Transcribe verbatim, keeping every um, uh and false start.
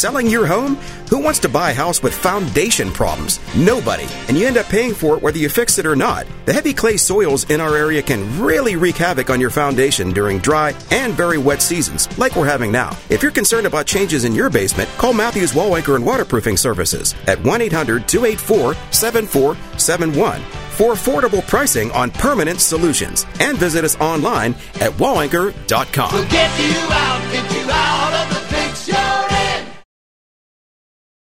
selling your home? Who wants to buy a house with foundation problems? Nobody. And you end up paying for it whether you fix it or not. The heavy clay soils in our area can really wreak havoc on your foundation during dry and very wet seasons, like we're having now. If you're concerned about changes in your basement, call Matthews Wall Anchor and Waterproofing Services at one eight hundred two eight four seven four seven one for affordable pricing on permanent solutions. And visit us online at wall anchor dot com. We'll get you out into